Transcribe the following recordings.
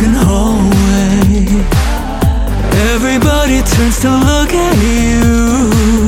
broken hallway. Everybody turns to look at you.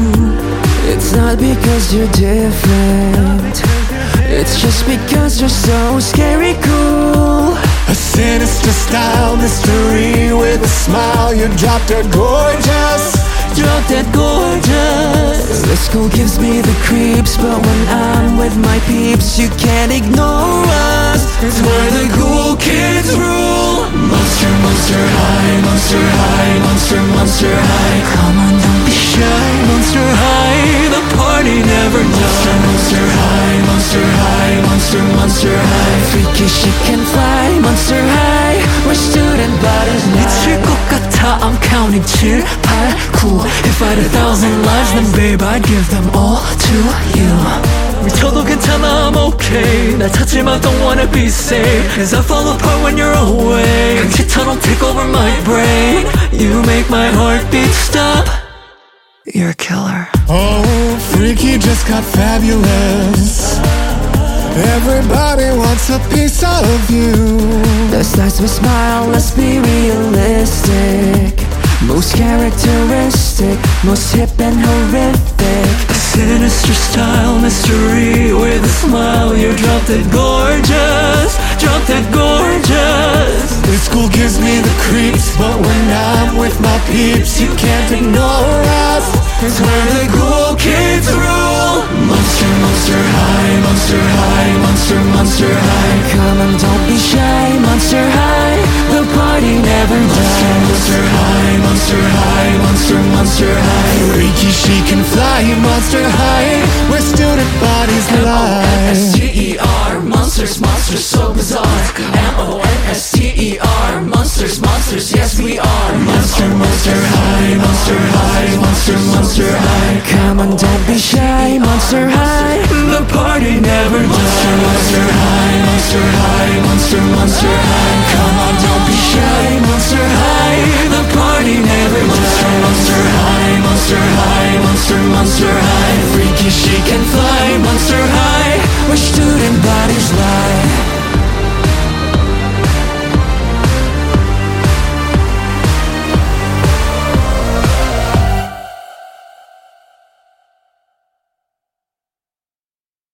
It's not because you're different, it's just because you're so scary cool. A sinister style mystery with a smile. You drop dead gorgeous, Drop dead gorgeous. the school gives me the creeps, but when I'm with my peeps, you can't ignore us. It's where the cool kids rule. Monster, monster high, monster high, monster, monster high. Come on, don't be shy. Monster High, the party never dies. Monster high, monster high, monster, monster high. Freaky, she can fly. Monster High, where student bodies 미칠 것 같아. I'm counting 7, 8, 9. If I had 1,000 lives, then babe I'd give them all to you. 미쳐도 괜찮아, I'm okay. 날 찾지마, don't wanna be safe. As I fall apart when you're away. 강치처럼 take over my brain. You make my heartbeat stop. You're a killer. Oh, freaky just got fabulous. Everybody wants a piece of you. That starts with smile, let's be realistic. Most characteristic, most hip and horrific. A sinister style, mystery with a smile. You're drop dead gorgeous, drop dead gorgeous. This school gives me the creeps, but when I'm with my peeps, you can't ignore us. It's where the cool kids rule. Monster, monster high, monster high, monster, monster high. Come on, don't be shy. Monster High, the party never dies. Monster high, monster high, monster, monster high. Freaky, she can fly. Monster high, where student bodies lie. M-O-N-S-T-E-R, monsters, monsters, so bizarre. M-O-N-S-T-E-R, monsters, monsters, yes we are. Monster, monster high, monster high, monster, monster high. Come on, don't be shy. Monster High, the party never dies. Monster high, monster high, monster, monster high. Come on, don't be shy. Monster High, the party never dies. Monster high, monster high, monster, monster high. Freaky, she can